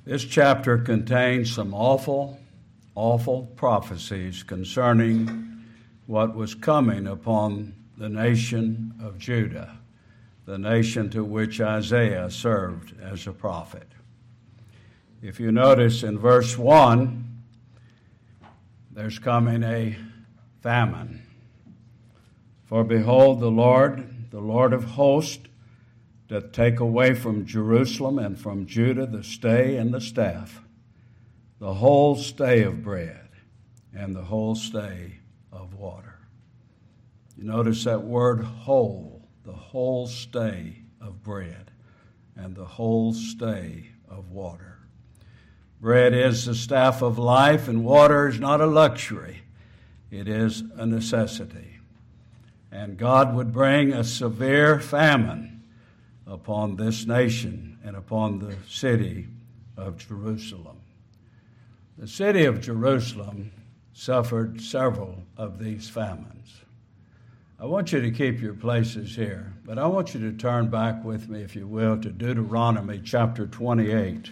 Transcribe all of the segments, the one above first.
This chapter contains some awful prophecies concerning what was coming upon the nation of Judah, the nation to which Isaiah served as a prophet. If you notice in verse 1, there's coming a famine. For behold, the Lord of hosts, doth take away from Jerusalem and from Judah the stay and the staff, the whole stay of bread and the whole stay of water. You notice that word whole, the whole stay of bread and the whole stay of water. Bread is the staff of life, and water is not a luxury. It is a necessity. And God would bring a severe famine upon this nation and upon the city of Jerusalem. The city of Jerusalem suffered several of these famines. I want you to keep your places here, but I want you to turn back with me, if you will, to Deuteronomy chapter 28.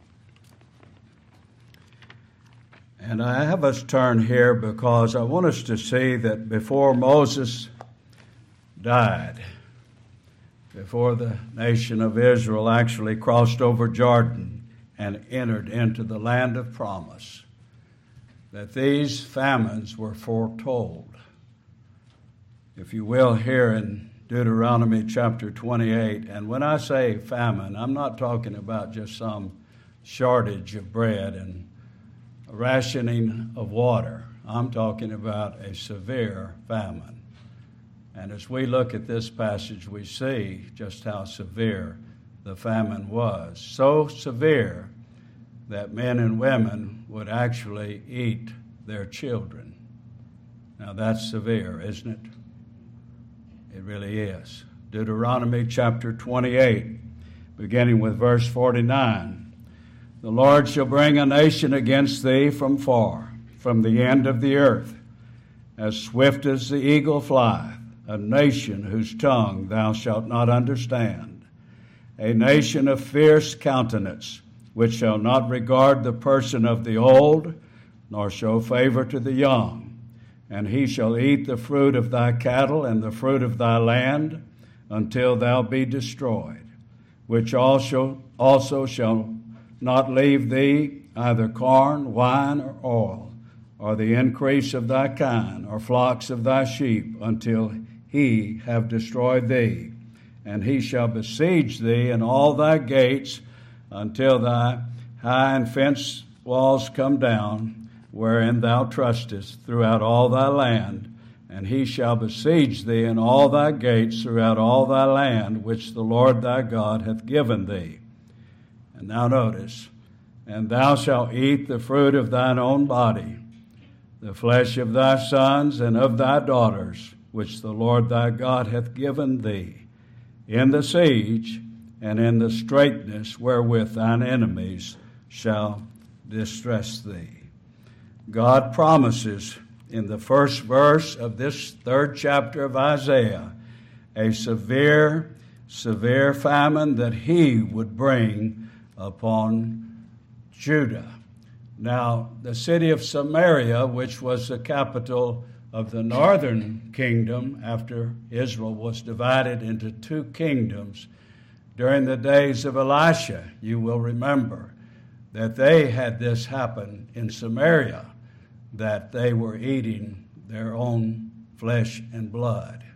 And I have us turn here because I want us to see that before Moses died, before the nation of Israel actually crossed over Jordan and entered into the land of promise, that these famines were foretold. If you will, here in Deuteronomy chapter 28, and when I say famine, I'm not talking about just some shortage of bread and a rationing of water. I'm talking about a severe famine. And as we look at this passage, we see just how severe the famine was. So severe that men and women would actually eat their children. Now that's severe, isn't it? It really is. Deuteronomy chapter 28, beginning with verse 49. The Lord shall bring a nation against thee from far, from the end of the earth, as swift as the eagle flieth, a nation whose tongue thou shalt not understand, a nation of fierce countenance, which shall not regard the person of the old, nor show favor to the young. And he shall eat the fruit of thy cattle and the fruit of thy land, until thou be destroyed, which also shall not leave thee either corn, wine, or oil, or the increase of thy kine, or flocks of thy sheep, until he have destroyed thee. And he shall besiege thee in all thy gates, until thy high and fenced walls come down, wherein thou trustest, throughout all thy land. And he shall besiege thee in all thy gates throughout all thy land, which the Lord thy God hath given thee. And now notice, and thou shalt eat the fruit of thine own body, the flesh of thy sons and of thy daughters, which the Lord thy God hath given thee, in the siege and in the straitness wherewith thine enemies shall distress thee. God promises in the first verse of this third chapter of Isaiah a severe famine that he would bring upon Judah. Now, the city of Samaria, which was the capital of the northern kingdom after Israel was divided into two kingdoms during the days of Elisha, you will remember that they had this happen in Samaria, that they were eating their own flesh and blood.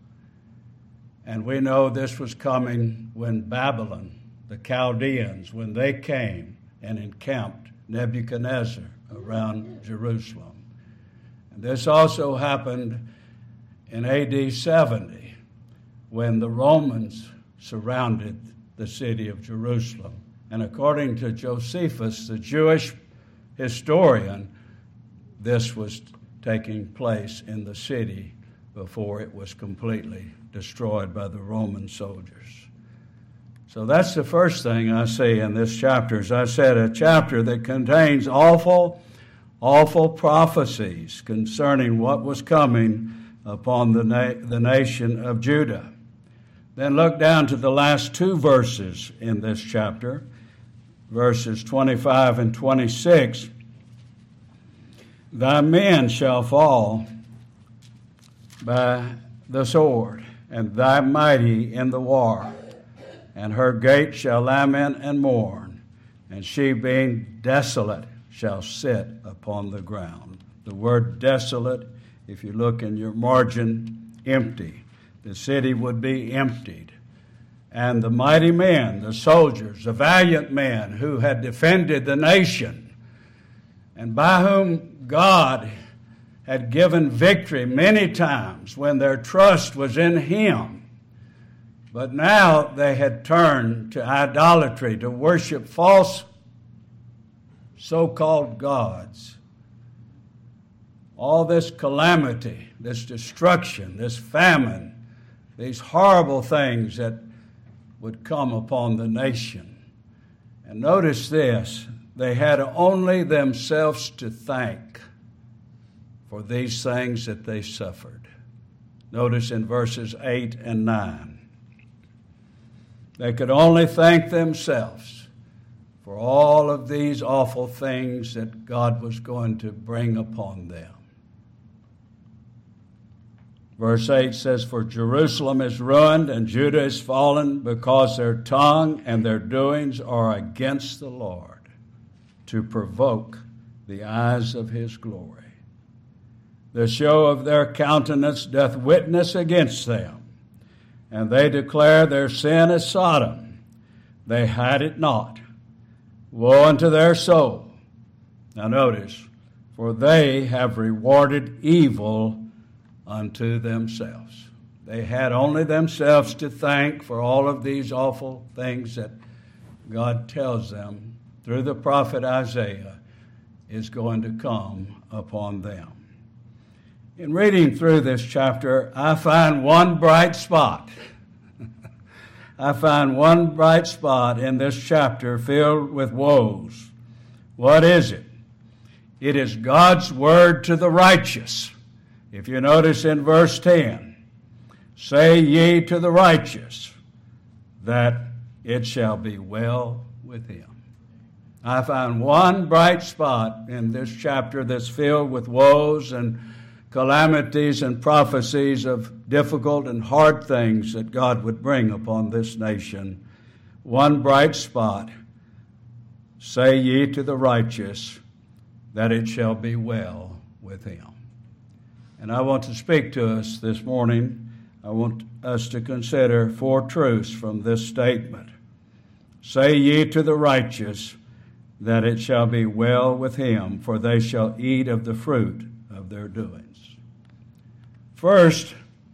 And we know this was coming when Babylon, the Chaldeans, when they came and encamped Nebuchadnezzar around Jerusalem. And this also happened in AD 70 when the Romans surrounded the city of Jerusalem. And according to Josephus, the Jewish historian, this was taking place in the city before it was completely destroyed by the Roman soldiers. So that's the first thing I see in this chapter. As I said, a chapter that contains awful prophecies concerning what was coming upon the nation of Judah. Then look down to the last two verses in this chapter. verses 25 and 26, thy men shall fall by the sword, and thy mighty in the war, and her gate shall lament and mourn, and she being desolate shall sit upon the ground. The word desolate, if you look in your margin, empty. The city would be emptied. And the mighty men, the soldiers, the valiant men who had defended the nation, and by whom God had given victory many times when their trust was in Him. But now they had turned to idolatry, to worship false so-called gods. All this calamity, this destruction, this famine, these horrible things that would come upon the nation. And notice this, they had only themselves to thank for these things that they suffered. Notice in verses 8 and 9. They could only thank themselves for all of these awful things that God was going to bring upon them. Verse 8 says, for Jerusalem is ruined and Judah is fallen, because their tongue and their doings are against the Lord, to provoke the eyes of His glory. The show of their countenance doth witness against them, and they declare their sin as Sodom. They hide it not. Woe unto their soul. Now notice, for they have rewarded evil unto themselves. They had only themselves to thank for all of these awful things that God tells them through the prophet Isaiah is going to come upon them. In reading through this chapter, I find one bright spot. I find one bright spot in this chapter filled with woes. What is it? It is God's word to the righteous. If you notice in verse 10, say ye to the righteous that it shall be well with him. I find one bright spot in this chapter that's filled with woes and calamities and prophecies of difficult and hard things that God would bring upon this nation. One bright spot, say ye to the righteous that it shall be well with him. And I want to speak to us this morning. I want us to consider 4 truths from this statement. Say ye to the righteous that it shall be well with him, for they shall eat of the fruit of their doings. First,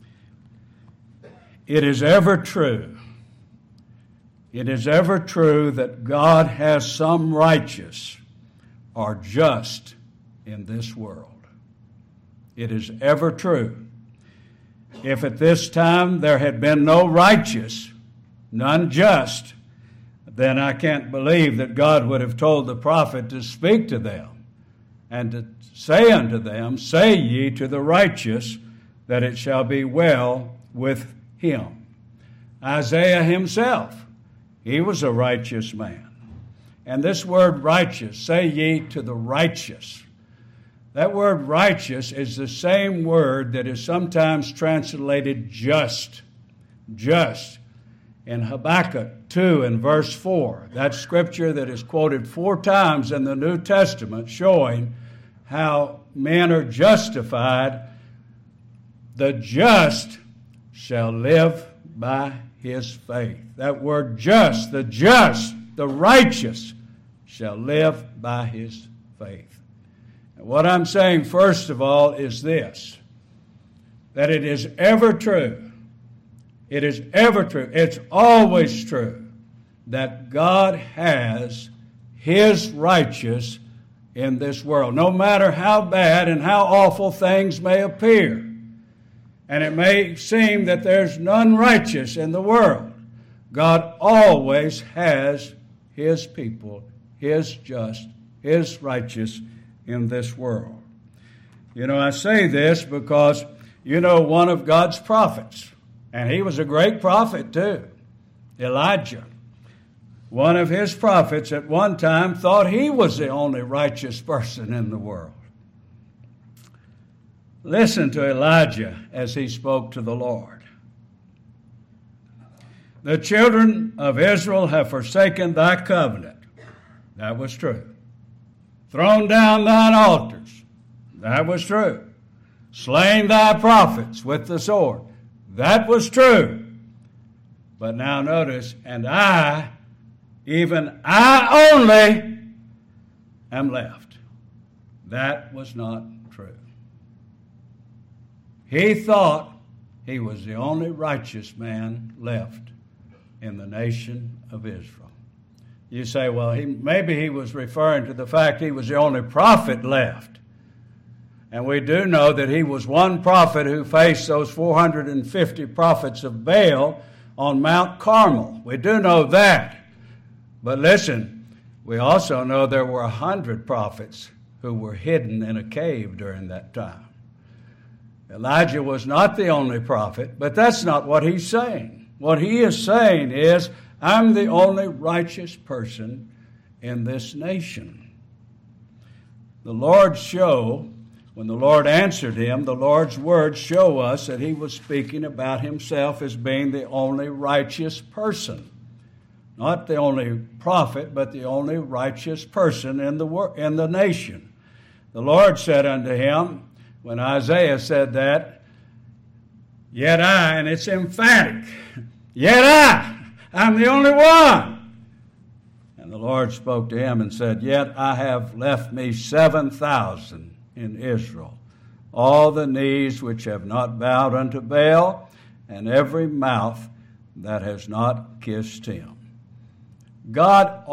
it is ever true. It is ever true that God has some righteous or just in this world. It is ever true. If at this time there had been no righteous, none just, then I can't believe that God would have told the prophet to speak to them and to say unto them, say ye to the righteous that it shall be well with him. Isaiah himself, he was a righteous man. And this word righteous, say ye to the righteous. That word righteous is the same word that is sometimes translated just. Just. In Habakkuk 2 and verse 4, that scripture that is quoted 4 times in the New Testament showing how men are justified, the just shall live by his faith. That word just, the righteous shall live by his faith. And what I'm saying first of all is this, that it is ever true. It is ever true. It's always true that God has his righteous in this world, no matter how bad and how awful things may appear. And it may seem that there's none righteous in the world. God always has his people, his just, his righteous in this world. You know, I say this because, you know, one of God's prophets, and he was a great prophet too, Elijah. One of his prophets at one time thought he was the only righteous person in the world. Listen to Elijah as he spoke to the Lord. The children of Israel have forsaken thy covenant. That was true. Thrown down thine altars. That was true. Slain thy prophets with the sword. That was true. But now notice, and I, even I only, am left. That was not true. He thought he was the only righteous man left in the nation of Israel. You say, well, maybe he was referring to the fact he was the only prophet left. And we do know that he was one prophet who faced those 450 prophets of Baal on Mount Carmel. We do know that. But listen, we also know there were 100 prophets who were hidden in a cave during that time. Elijah was not the only prophet, but that's not what he's saying. What he is saying is, I'm the only righteous person in this nation. The Lord's show, when the Lord answered him, the Lord's words show us that he was speaking about himself as being the only righteous person. Not the only prophet, but the only righteous person in the nation. The Lord said unto him, when Isaiah said that, yet I, and it's emphatic, yet I'm the only one. And the Lord spoke to him and said, yet I have left me 7,000 in Israel, all the knees which have not bowed unto Baal, and every mouth that has not kissed him. God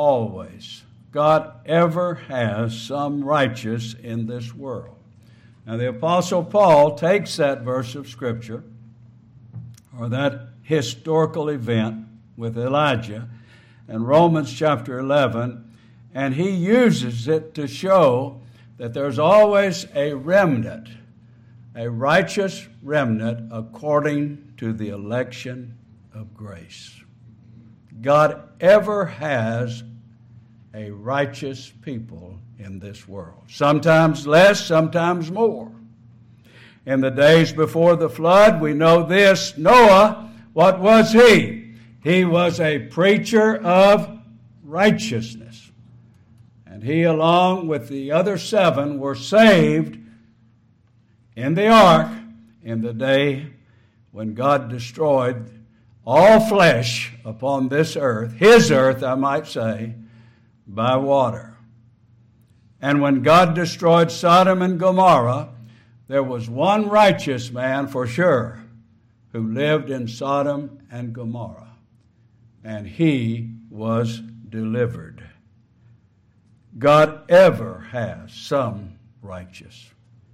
ever has some righteous in this world. Now the Apostle Paul takes that verse of Scripture, or that historical event with Elijah in Romans chapter 11, and he uses it to show that there's always a remnant, a righteous remnant according to the election of grace. God ever has a righteous people in this world. Sometimes less, sometimes more. In the days before the flood, we know this. Noah, what was he? He was a preacher of righteousness. And he, along with the other 7, were saved in the ark in the day when God destroyed all flesh upon this earth, his earth, I might say, by water. And when God destroyed Sodom and Gomorrah, there was one righteous man for sure who lived in Sodom and Gomorrah, and he was delivered. God ever has some righteous.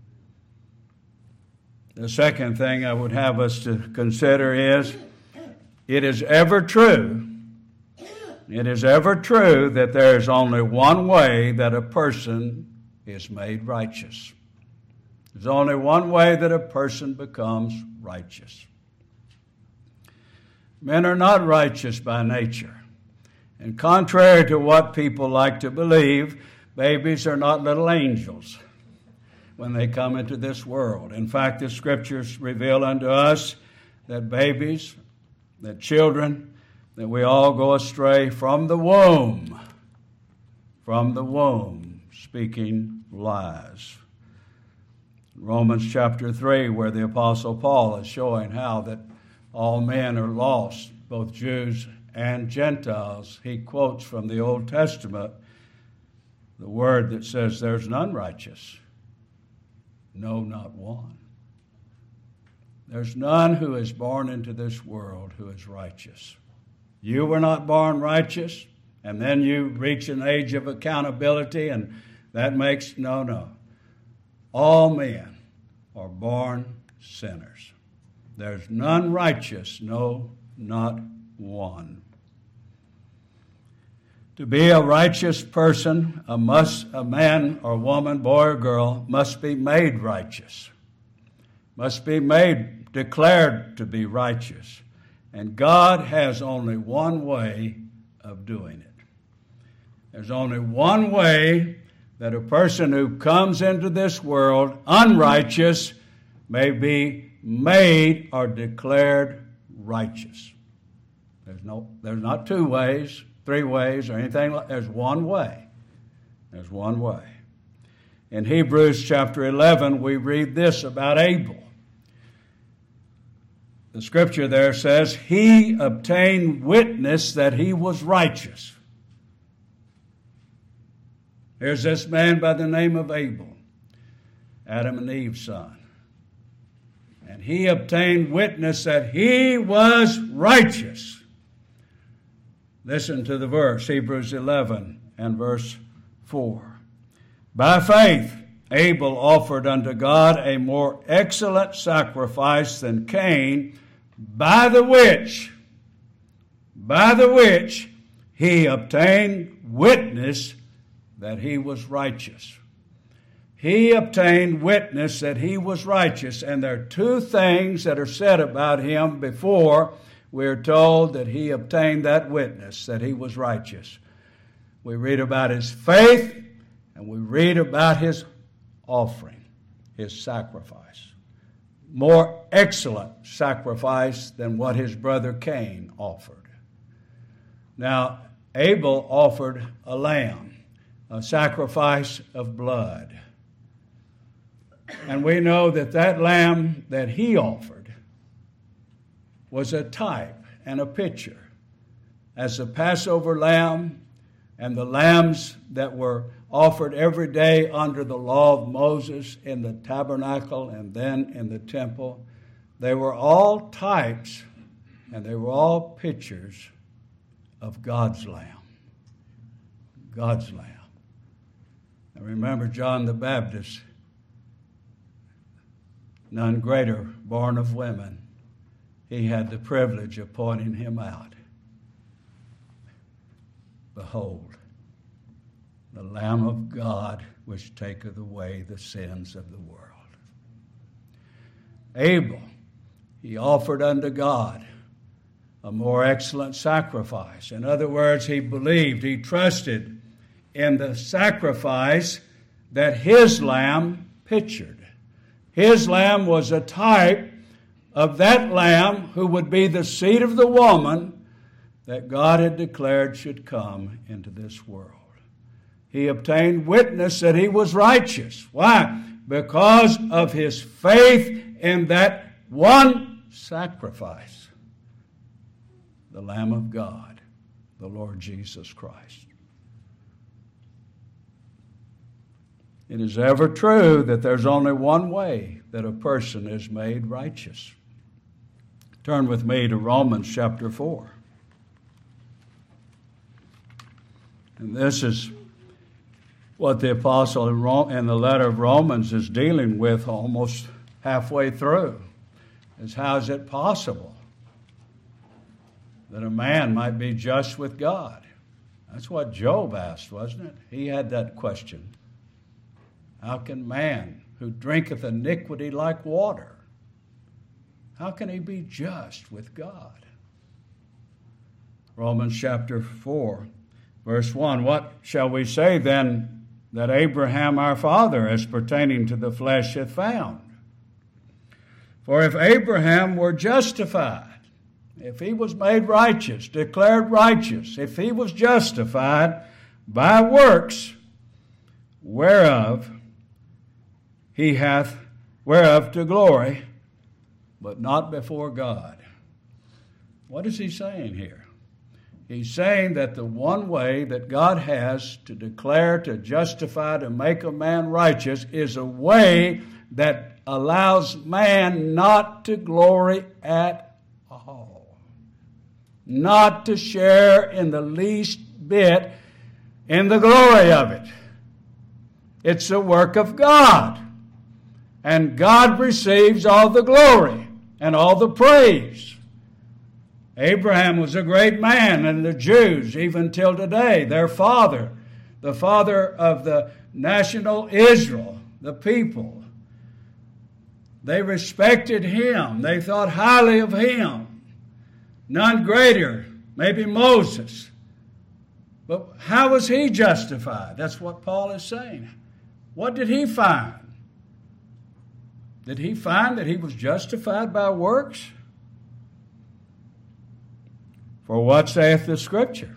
The second thing I would have us to consider is, it is ever true that there is only one way that a person is made righteous. There's only one way that a person becomes righteous. Men are not righteous by nature. And contrary to what people like to believe, babies are not little angels when they come into this world. In fact, the Scriptures reveal unto us that babies, that children, that we all go astray from the womb, speaking lies. Romans chapter 3, where the Apostle Paul is showing how that all men are lost, both Jews and Gentiles. He quotes from the Old Testament the word that says, there's none righteous. No, not one. There's none who is born into this world who is righteous. You were not born righteous, and then you reach an age of accountability, and that makes, no. All men are born sinners. There's none righteous, no, not one. To be a righteous person, a man or woman, boy or girl, must be made righteous, must be declared to be righteous. And God has only one way of doing it. There's only one way that a person who comes into this world unrighteous may be made or declared righteous. There's not two ways, three ways, or anything like that. There's one way. There's one way. In Hebrews chapter 11, we read this about Abel. The scripture there says, he obtained witness that he was righteous. Here's this man by the name of Abel, Adam and Eve's son. And he obtained witness that he was righteous. Listen to the verse, Hebrews 11 and verse 4. By faith, Abel offered unto God a more excellent sacrifice than Cain, by the which he obtained witness that he was righteous. He obtained witness that he was righteous. And there are two things that are said about him before we're told that he obtained that witness, that he was righteous. We read about his faith, and we read about his offering, his sacrifice. More excellent sacrifice than what his brother Cain offered. Now, Abel offered a lamb, a sacrifice of blood. And we know that that lamb that he offered was a type and a picture. As the Passover lamb and the lambs that were offered every day under the law of Moses in the tabernacle and then in the temple, they were all types and they were all pictures of God's lamb. God's lamb. I remember John the Baptist, none greater born of women. He had the privilege of pointing him out. Behold, the Lamb of God which taketh away the sins of the world. Abel, he offered unto God a more excellent sacrifice. In other words, he believed, he trusted in the sacrifice that his lamb pictured. His lamb was a type of that lamb who would be the seed of the woman that God had declared should come into this world. He obtained witness that he was righteous. Why? Because of his faith in that one sacrifice, the Lamb of God, the Lord Jesus Christ. It is ever true that there's only one way that a person is made righteous. Turn with me to Romans chapter 4. And this is what the apostle in the letter of Romans is dealing with almost halfway through. Is how is it possible that a man might be just with God? That's what Job asked, wasn't it? He had that question. How can man who drinketh iniquity like water, how can he be just with God? Romans chapter 4, verse 1. What shall we say then that Abraham our father as pertaining to the flesh hath found? For if Abraham were justified, if he was made righteous, declared righteous, if he was justified by works whereof to glory, but not before God. What is he saying here? He's saying that the one way that God has to declare, to justify, to make a man righteous is a way that allows man not to glory at all, not to share in the least bit in the glory of it. It's a work of God. And God receives all the glory and all the praise. Abraham was a great man, and the Jews, even till today, their father, the father of the national Israel, the people, they respected him. They thought highly of him. None greater, maybe Moses. But how was he justified? That's what Paul is saying. What did he find? Did he find that he was justified by works? For what saith the Scripture?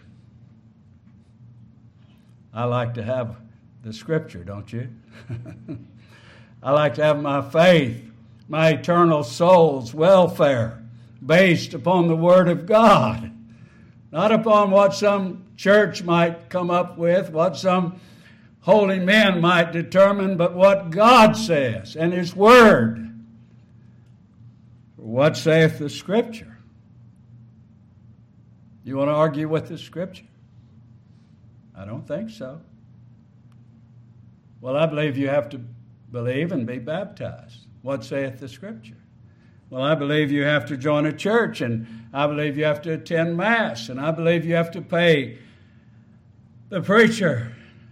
I like to have the Scripture, don't you? I like to have my faith, my eternal soul's welfare based upon the Word of God, not upon what some church might come up with, what some holy men might determine, but what God says and His Word. For what saith the Scripture? You want to argue with the Scripture? I don't think so. Well, I believe you have to believe and be baptized. What saith the Scripture? Well, I believe you have to join a church, and I believe you have to attend Mass, and I believe you have to pay the preacher.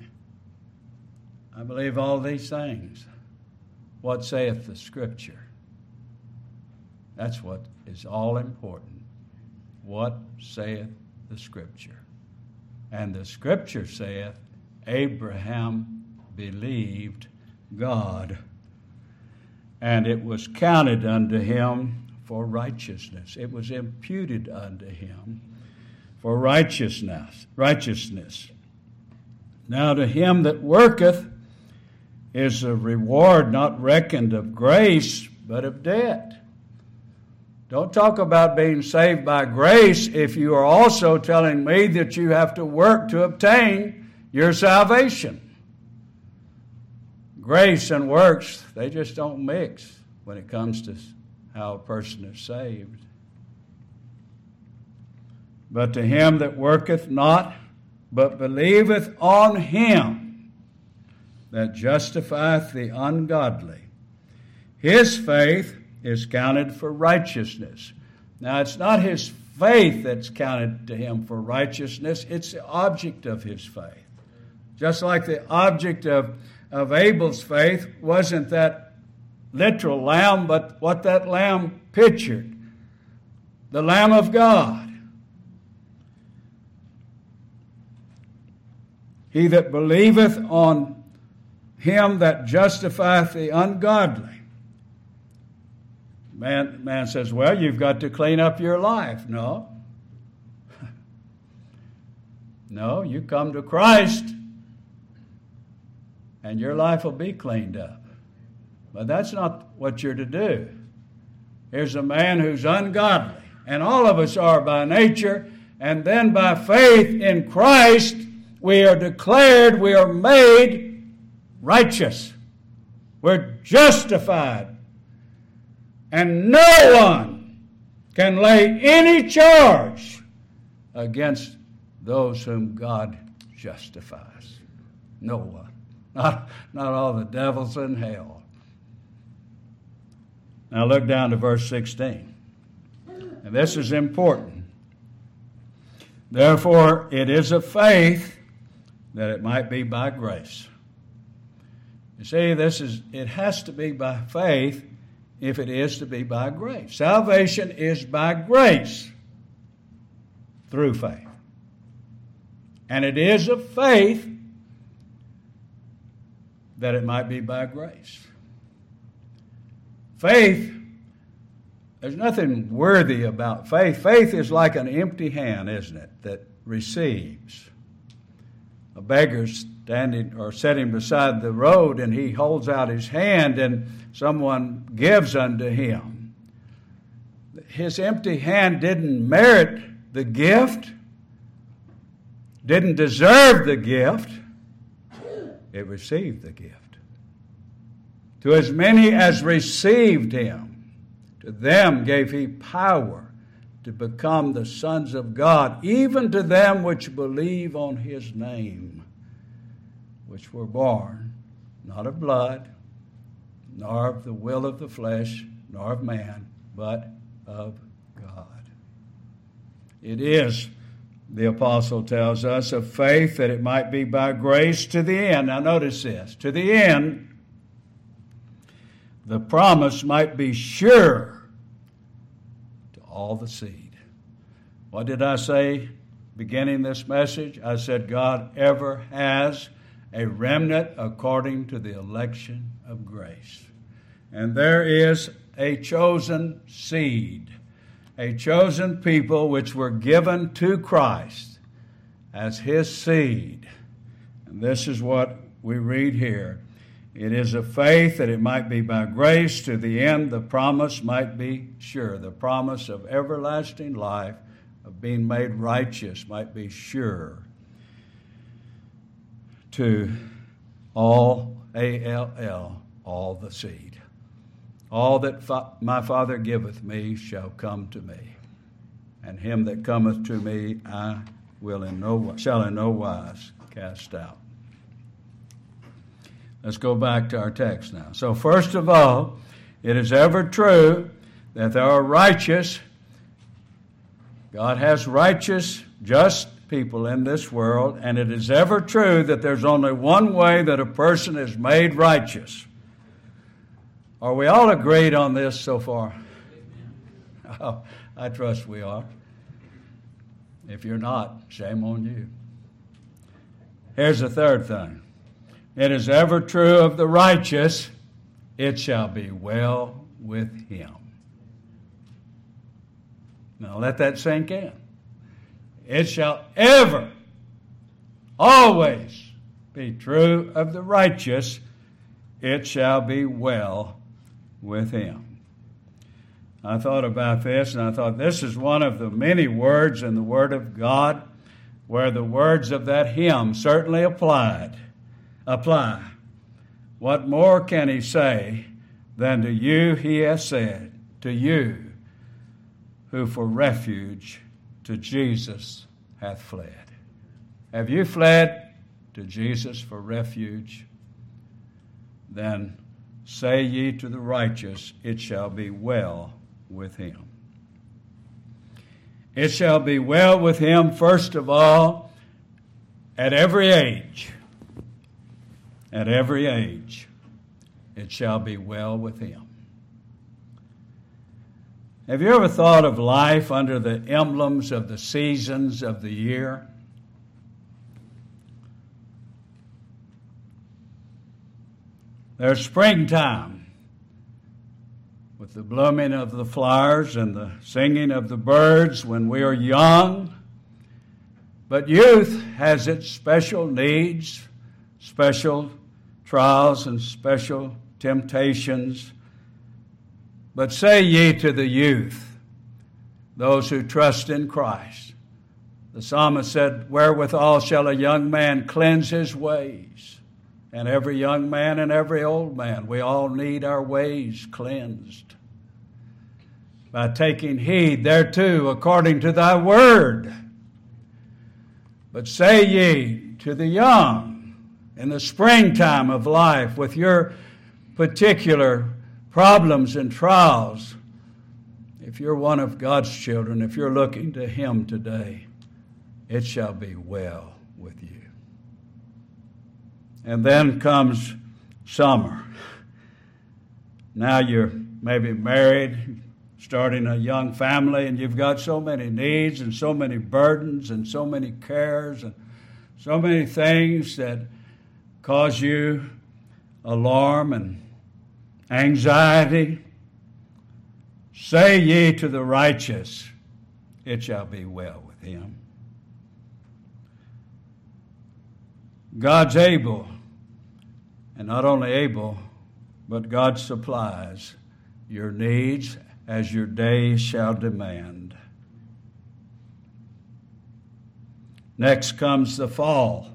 I believe all these things. What saith the Scripture? That's what is all important. What saith the Scripture? And the Scripture saith, Abraham believed God, and it was counted unto him for righteousness. It was imputed unto him for righteousness. Now to him that worketh is a reward not reckoned of grace, but of debt. Don't talk about being saved by grace if you are also telling me that you have to work to obtain your salvation. Grace and works, they just don't mix when it comes to how a person is saved. But to him that worketh not, but believeth on him that justifieth the ungodly, his faith is counted for righteousness. Now, it's not his faith that's counted to him for righteousness, it's the object of his faith. Just like the object of Abel's faith wasn't that literal lamb, but what that lamb pictured, the Lamb of God. He that believeth on him that justifieth the ungodly. Man says, well, you've got to clean up your life. No. No, you come to Christ and your life will be cleaned up. But that's not what you're to do. Here's a man who's ungodly, and all of us are by nature, and then by faith in Christ, we are declared, we are made righteous. We're justified. And no one can lay any charge against those whom God justifies. No one. Not all the devils in hell. Now look down to verse 16. And this is important. Therefore, it is of faith that it might be by grace. You see, it has to be by faith if it is to be by grace. Salvation is by grace through faith. And it is of faith that it might be by grace. Faith, there's nothing worthy about faith. Faith is like an empty hand, isn't it, that receives. A beggar standing or sitting beside the road, and he holds out his hand, and someone gives unto him. His empty hand didn't merit the gift, didn't deserve the gift. It received the gift. To as many as received him, to them gave he power to become the sons of God, even to them which believe on his name, which were born not of blood, nor of the will of the flesh, nor of man, but of God. It is, the apostle tells us, of faith that it might be by grace to the end. Now notice this, to the end, the promise might be sure to all the seed. What did I say beginning this message, I said God ever has a remnant according to the election of grace. And there is a chosen seed, a chosen people which were given to Christ as his seed. And this is what we read here. It is of faith that it might be by grace to the end the promise might be sure. The promise of everlasting life, of being made righteous, might be sure to all, A-L-L, all the seed. All that my Father giveth me shall come to me, and him that cometh to me I shall in no wise cast out. Let's go back to our text now. So first of all, it is ever true that there are righteous, God has righteous, just people in this world, and it is ever true that there's only one way that a person is made righteous. Are we all agreed on this so far? Oh, I trust we are. If you're not, shame on you. Here's the third thing. It is ever true of the righteous, it shall be well with him. Now let that sink in. It shall ever, always be true of the righteous, it shall be well with him. I thought about this, and I thought this is one of the many words in the Word of God where the words of that hymn certainly apply. What more can he say than to you he has said, to you who for refuge to Jesus hath fled. Have you fled to Jesus for refuge? Then say ye to the righteous, it shall be well with him. It shall be well with him, first of all, at every age. At every age, it shall be well with him. Have you ever thought of life under the emblems of the seasons of the year? There's springtime with the blooming of the flowers and the singing of the birds when we are young. But youth has its special needs, special trials and special temptations. But say ye to the youth, those who trust in Christ. The psalmist said, wherewithal shall a young man cleanse his ways? And every young man and every old man, we all need our ways cleansed by taking heed thereto according to thy word. But say ye to the young, in the springtime of life, with your particular problems and trials, if you're one of God's children, if you're looking to him today, it shall be well with you. And then comes summer. Now you're maybe married, starting a young family, and you've got so many needs and so many burdens and so many cares and so many things that cause you alarm and anxiety. Say ye to the righteous, it shall be well with him. God's able, and not only able, but God supplies your needs as your days shall demand. Next comes the fall.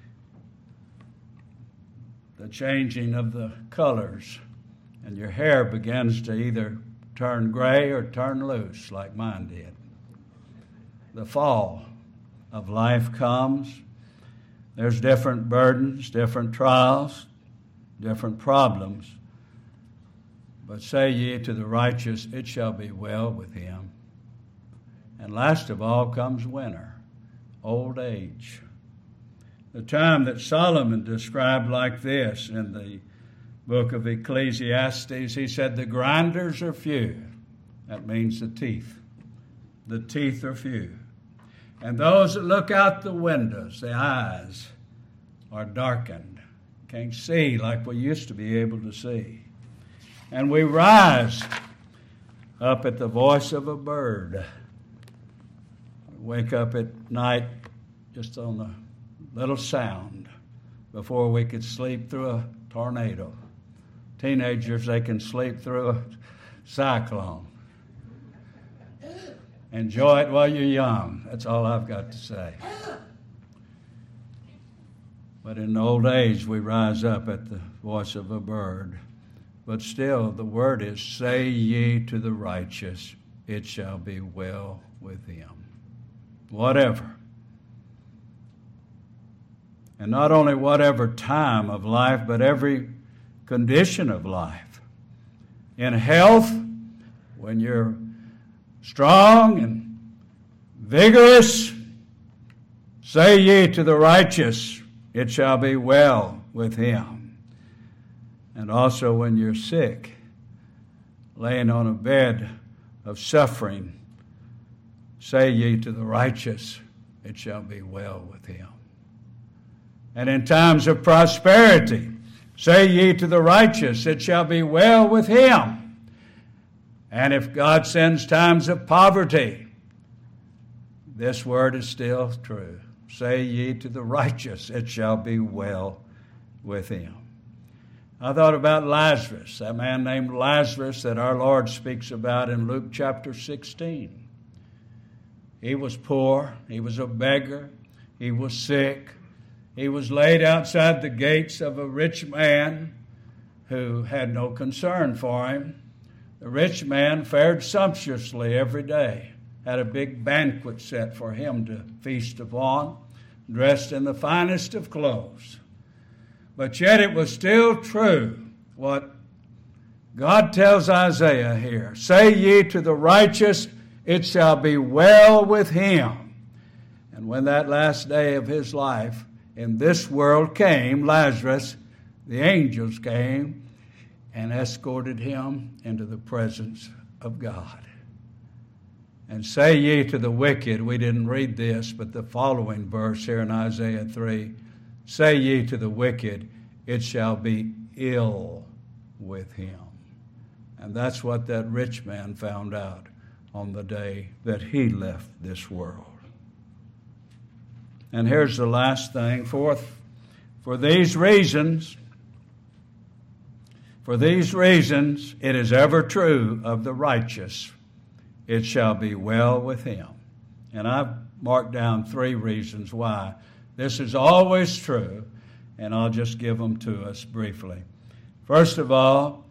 The changing of the colors, and your hair begins to either turn gray or turn loose like mine did. The fall of life comes. There's different burdens, different trials, different problems. But say ye to the righteous, it shall be well with him. And last of all comes winter, old age. The time that Solomon described like this in the book of Ecclesiastes, he said, the grinders are few. That means the teeth. The teeth are few. And those that look out the windows, the eyes are darkened. Can't see like we used to be able to see. And we rise up at the voice of a bird. We wake up at night just on the little sound before we could sleep through a tornado. Teenagers, they can sleep through a cyclone. Enjoy it while you're young. That's all I've got to say. But in old age, we rise up at the voice of a bird. But still, the word is, say ye to the righteous, it shall be well with him. Whatever. And not only whatever time of life, but every condition of life. In health, when you're strong and vigorous, say ye to the righteous, it shall be well with him. And also when you're sick, laying on a bed of suffering, say ye to the righteous, it shall be well with him. And in times of prosperity, say ye to the righteous, it shall be well with him. And if God sends times of poverty, this word is still true. Say ye to the righteous, it shall be well with him. I thought about Lazarus, that man named Lazarus that our Lord speaks about in Luke chapter 16. He was poor, he was a beggar, he was sick. He was laid outside the gates of a rich man who had no concern for him. The rich man fared sumptuously every day, had a big banquet set for him to feast upon, dressed in the finest of clothes. But yet it was still true what God tells Isaiah here. Say ye to the righteous, it shall be well with him. And when that last day of his life in this world came, Lazarus, the angels came and escorted him into the presence of God. And say ye to the wicked, we didn't read this, but the following verse here in Isaiah 3, say ye to the wicked, it shall be ill with him. And that's what that rich man found out on the day that he left this world. And here's the last thing. Fourth, for these reasons, it is ever true of the righteous, it shall be well with him. And I've marked down 3 reasons why this is always true, and I'll just give them to us briefly. First of all,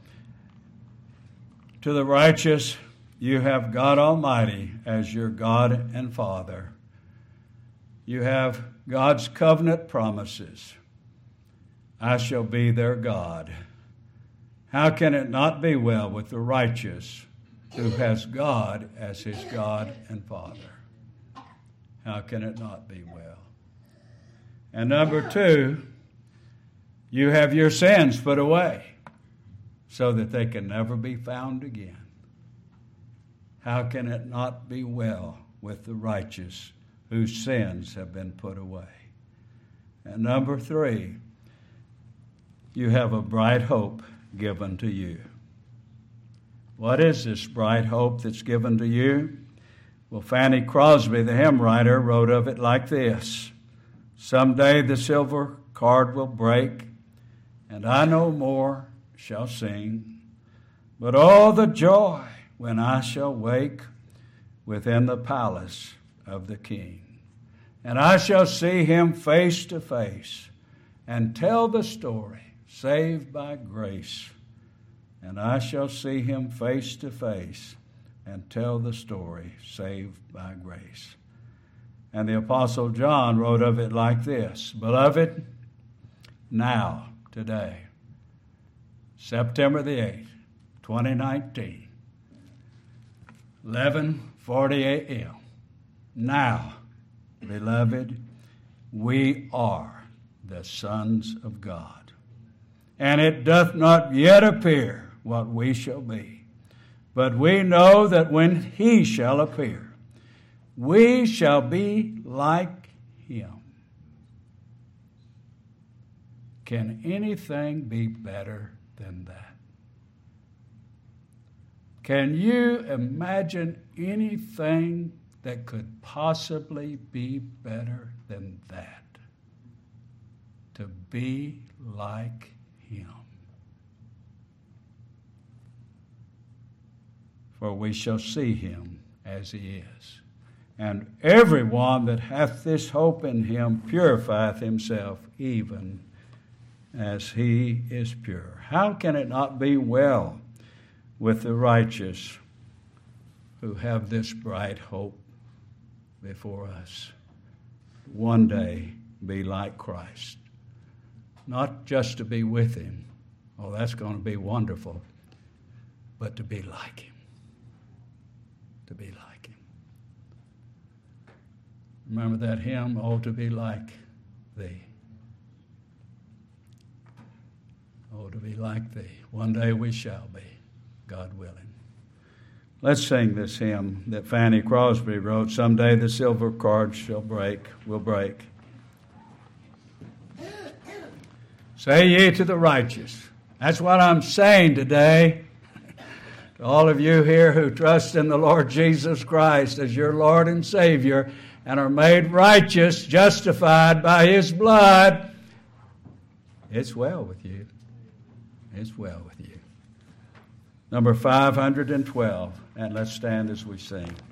to the righteous, you have God Almighty as your God and Father. You have God's covenant promises. I shall be their God. How can it not be well with the righteous who has God as his God and Father? How can it not be well? And number 2, you have your sins put away so that they can never be found again. How can it not be well with the righteous whose sins have been put away? And number 3, you have a bright hope given to you. What is this bright hope that's given to you? Well, Fanny Crosby, the hymn writer, wrote of it like this: someday the silver cord will break, and I no more shall sing, but oh, the joy when I shall wake within the palace of the King. And I shall see him face to face and tell the story, saved by grace. And I shall see him face to face and tell the story, saved by grace. And the Apostle John wrote of it like this: beloved, now, today, September the 8th, 2019, 11:40 a.m. Now, beloved, we are the sons of God. And it doth not yet appear what we shall be. But we know that when he shall appear, we shall be like him. Can anything be better than that? Can you imagine anything that could possibly be better than that? To be like him. For we shall see him as he is. And everyone that hath this hope in him purifieth himself, even as he is pure. How can it not be well with the righteous who have this bright hope before us? One day be like Christ. Not just to be with him. Oh, that's going to be wonderful. But to be like him. To be like him. Remember that hymn, oh, to be like thee. Oh, to be like thee. One day we shall be, God willing. Let's sing this hymn that Fanny Crosby wrote, Someday the silver cord will break. Say ye to the righteous. That's what I'm saying today. To all of you here who trust in the Lord Jesus Christ as your Lord and Savior and are made righteous, justified by his blood, it's well with you. It's well with you. Number 512, and let's stand as we sing.